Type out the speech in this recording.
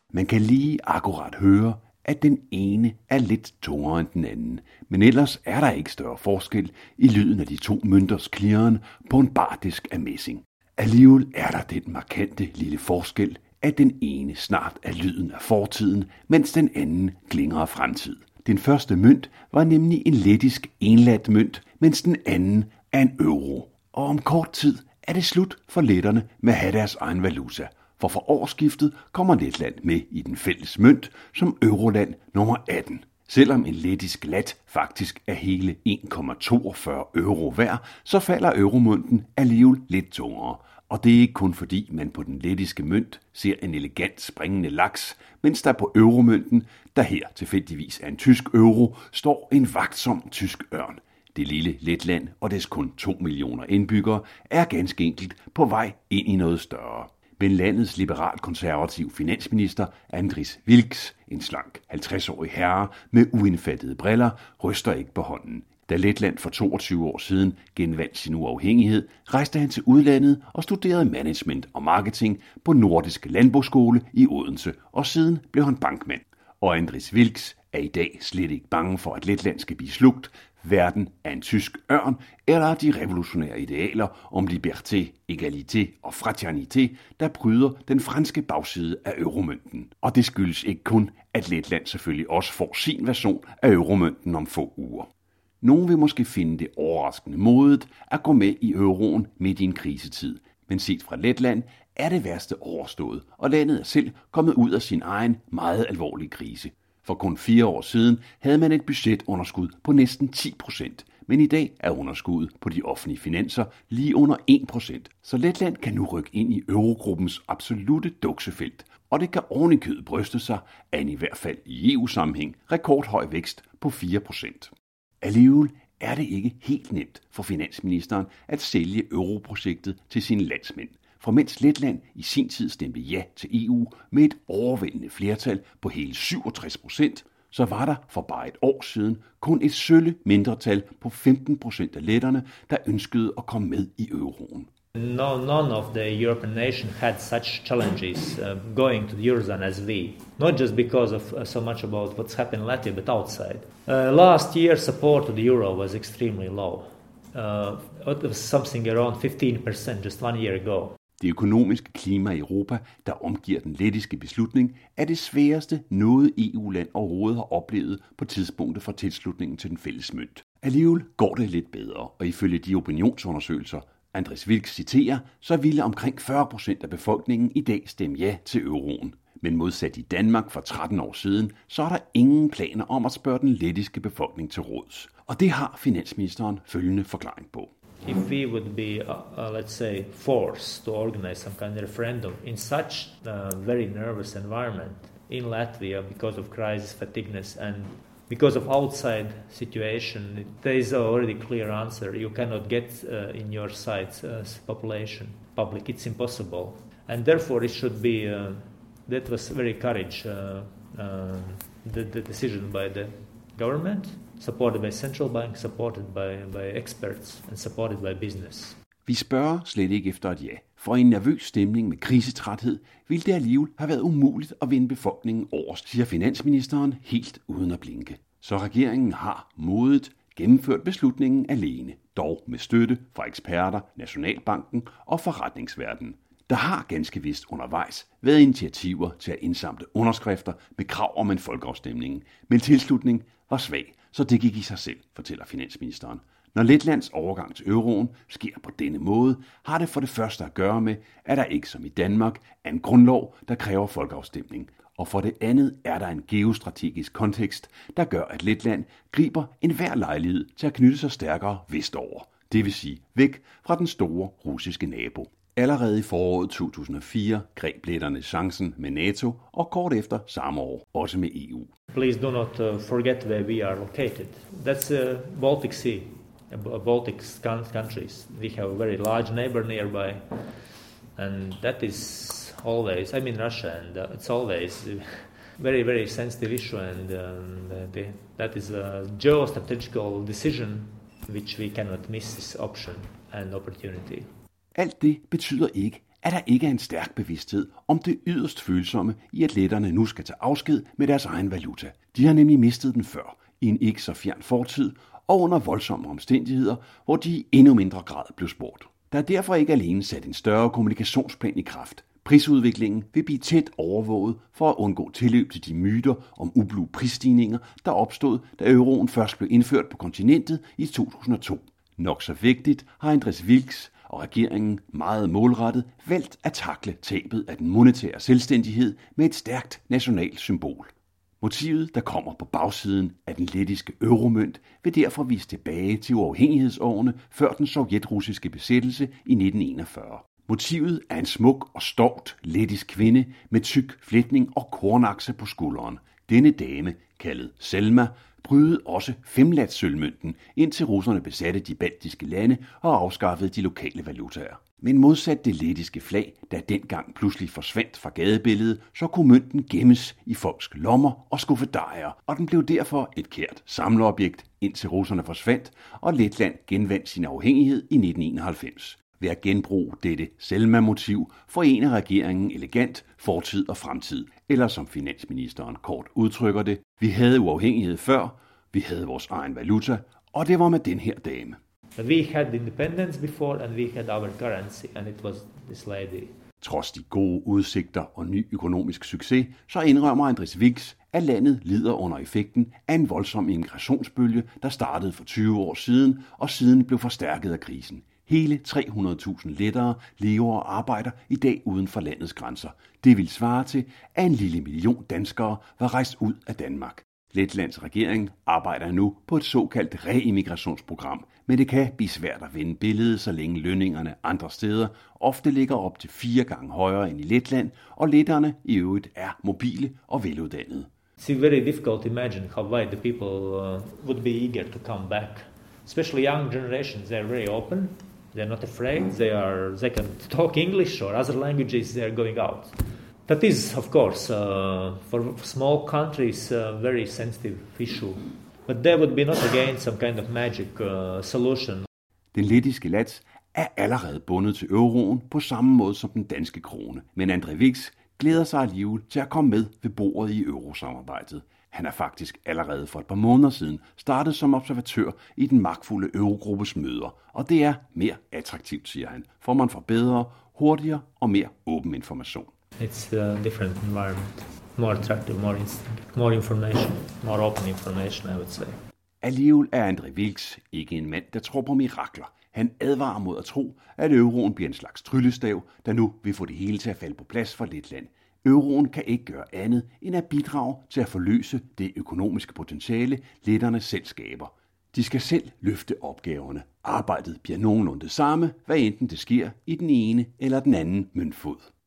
Man kan lige akkurat høre, at den ene er lidt tungere end den anden, men ellers er der ikke større forskel i lyden af de to mønters klirren på en bardisk af messing. Alligevel er der den markante lille forskel, at den ene snart er lyden af fortiden, mens den anden klinger af fremtid. Den første mønt var nemlig en lettisk enlat mønt, mens den anden er en euro. Og om kort tid er det slut for letterne med at have deres egen valuta, for fra årsskiftet kommer Letland med i den fælles mønt som euroland nummer 18. Selvom en lettisk lat faktisk er hele 1,42 euro værd, så falder euromønten alligevel lidt tungere. Og det er ikke kun fordi man på den lettiske mønt ser en elegant springende laks, mens der på euromønten, der her tilfældigvis er en tysk euro, står en vagtsom tysk ørn. Det lille Letland og dets kun 2 millioner indbyggere er ganske enkelt på vej ind i noget større. Men landets liberalt-konservativ finansminister Andris Vilks, en slank 50-årig herre med uindfattede briller, ryster ikke på hånden. Da Letland for 22 år siden genvandt sin uafhængighed, rejste han til udlandet og studerede management og marketing på Nordisk Landbrugsskole i Odense, og siden blev han bankmand. Og Andris Vilks er i dag slet ikke bange for, at Letland skal blive slugt, hverken af en tysk ørn eller de revolutionære idealer om liberté, egalité og fraternité, der pryder den franske bagside af euromønten. Og det skyldes ikke kun, at Letland selvfølgelig også får sin version af euromønten om få uger. Nogen vil måske finde det overraskende modigt at gå med i euroen midt i en krisetid, men set fra Letland er det værste overstået, og landet er selv kommet ud af sin egen meget alvorlige krise. For kun 4 år siden havde man et budgetunderskud på næsten 10%, men i dag er underskuddet på de offentlige finanser lige under 1%, så Letland kan nu rykke ind i eurogruppens absolute duksefelt, og det kan ovenikøbet bryste sig af en i hvert fald i EU-sammenhæng rekordhøj vækst på 4%. Alligevel er det ikke helt nemt for finansministeren at sælge europrojektet til sine landsmænd. For mens Letland i sin tid stemte ja til EU med et overvældende flertal på hele 67%, så var der for bare et år siden kun et sølle mindretal på 15% af letterne, der ønskede at komme med i euroen. No, none of the European nations had such challenges going to the Eurozone as we. Not just because of so much about what's happened in Latvia, but outside. Last year, support to the euro was extremely low. It was something around 15% just 1 year ago. Det økonomiske klima i Europa, der omgiver den lettiske beslutning, er det sværeste noget EU-land overhovedet har oplevet på tidspunktet for tilslutningen til den fælles mønt. Alligevel går det lidt bedre, og ifølge de opinionsundersøgelser, Andris Vilks citerer, så ville omkring 40% af befolkningen i dag stemme ja til euroen. Men modsat i Danmark for 13 år siden, så er der ingen planer om at spørge den lettiske befolkning til råds. Og det har finansministeren følgende forklaring på. If we would be, let's say, forced to organize some kind of referendum in such a very nervous environment in Latvia because of crisis fatigueness and because of outside situation, there is already clear answer. You cannot get in your sites population, public. It's impossible. And therefore it should be, that was very courage, the decision by the government, supported by central bank, supported by experts and supported by business. Vi spørger slet ikke efter et ja, for i en nervøs stemning med krisetræthed ville det alligevel have været umuligt at vinde befolkningen over, siger finansministeren helt uden at blinke. Så regeringen har modigt gennemført beslutningen alene, dog med støtte fra eksperter, Nationalbanken og forretningsverdenen. Der har ganske vist undervejs været initiativer til at indsamle underskrifter med krav om en folkeafstemning, men tilslutning var svag, så det gik i sig selv, fortæller finansministeren. Når Letlands overgang til euroen sker på denne måde, har det for det første at gøre med, at der ikke som i Danmark er en grundlov, der kræver folkeafstemning. Og for det andet er der en geostrategisk kontekst, der gør, at Letland griber enhver lejlighed til at knytte sig stærkere vestover. Det vil sige væk fra den store russiske nabo. Allerede i foråret 2004 greb letterne chancen med NATO, og kort efter samme år også med EU. Please do not forget where we are located. That's Baltic Sea, Baltic countries. We have a very large neighbor nearby, and that is always, I mean Russia, and it's always a very, very sensitive issue, and that is a geostrategical decision which we cannot miss this option and opportunity. Alt det betyder ikke, at der ikke er en stærk bevidsthed om det yderst følsomme i, at letterne nu skal tage afsked med deres egen valuta. De har nemlig mistet den før, i en ikke så fjern fortid, og under voldsomme omstændigheder, hvor de i endnu mindre grad blev spurgt. Der er derfor ikke alene sat en større kommunikationsplan i kraft. Prisudviklingen vil blive tæt overvåget for at undgå tilløb til de myter om ublu prisstigninger, der opstod, da euroen først blev indført på kontinentet i 2002. Nok så vigtigt har Andreas Wilks og regeringen meget målrettet valgt at takle tabet af den monetære selvstændighed med et stærkt nationalt symbol. Motivet, der kommer på bagsiden af den lettiske euromønt, vil derfor vise tilbage til uafhængighedsårene før den sovjetrussiske besættelse i 1941. Motivet er en smuk og stolt lettisk kvinde med tyk flætning og kornakse på skulderen. Denne dame, kaldet Selma, brydede også femlatsølvmønten, indtil russerne besatte de baltiske lande og afskaffede de lokale valutaer. Men modsat det lettiske flag, der dengang pludselig forsvandt fra gadebilledet, så kunne mønten gemmes i folks lommer og skuffedarier, og den blev derfor et kært samleobjekt, indtil russerne forsvandt, og Letland genvandt sin afhængighed i 1991. Ved at genbruge dette Selma-motiv forener regeringen elegant fortid og fremtid, eller som finansministeren kort udtrykker det, vi havde uafhængighed før, vi havde vores egen valuta, og det var med den her dame. We had independence before and we had our currency, and it was this lady. Trods de gode udsigter og ny økonomisk succes, så indrømmer Andreas Wilks, at landet lider under effekten af en voldsom immigrationsbølge, der startede for 20 år siden og siden blev forstærket af krisen. Hele 300.000 lettere lever og arbejder i dag uden for landets grænser. Det vil svare til, at 1 lille million danskere var rejst ud af Danmark. Letlands regering arbejder nu på et såkaldt reimmigrationsprogram, men det kan blive svært at vende billedet, så længe lønningerne andre steder ofte ligger op til 4 gange højere end i Letland, og letterne i øvrigt er mobile og veluddannede. It's very difficult to imagine how why the people would be eager to come back. Especially young generations, they're very open. They're not afraid. They can talk English or other languages. They're going out. That is, of course, for small countries, a very sensitive issue. But there would be not again some kind of magic solution. Den lettiske lats er allerede bundet til euroen på samme måde som den danske krone. Men Andreas Wilks glæder sig alligevel til at komme med ved bordet i eurosamarbejdet. Han er faktisk allerede for et par måneder siden startet som observatør i den magtfulde eurogruppes møder, og det er mere attraktivt, siger han, for man får bedre, hurtigere og mere åben information. It's a different environment, more attractive, more information, more open information, I would say. Alligevel er Andreas Wilks ikke en mand, der tror på mirakler. Han advarer mod at tro, at euroen bliver en slags tryllestav, der nu vil få det hele til at falde på plads for Letland. Euroen kan ikke gøre andet end at bidrage til at forløse det økonomiske potentiale, letterne selv skaber. De skal selv løfte opgaverne. Arbejdet bliver nogenlunde det samme, hvad enten det sker i den ene eller den anden møntfod.